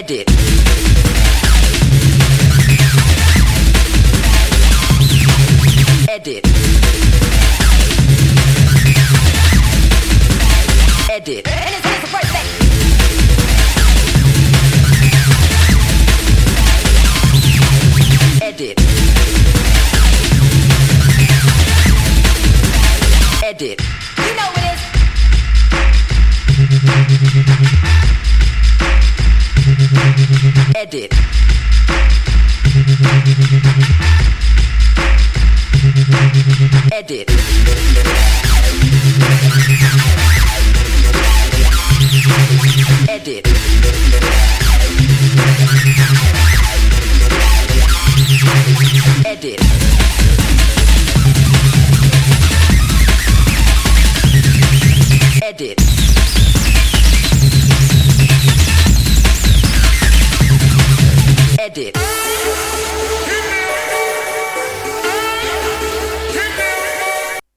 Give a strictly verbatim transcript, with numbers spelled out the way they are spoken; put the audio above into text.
Edit. Edit. Edit. And it's the first thing. Edit. Edit. You know what it is. Edit. Edit. Edit. Edit. Edit. Edit.